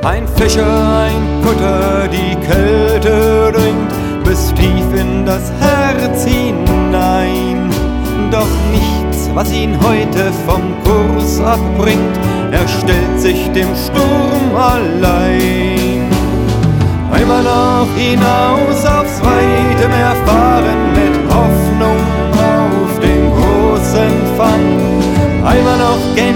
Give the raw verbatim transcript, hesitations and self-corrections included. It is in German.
Ein Fischer, ein Kutter, die Kälte dringt bis tief in das Herz hinein. Doch nichts, was ihn heute vom Kurs abbringt, er stellt sich dem Sturm allein. Einmal noch hinaus aufs weite Meer fahren, mit Hoffnung auf den großen Fang. Einmal noch gehen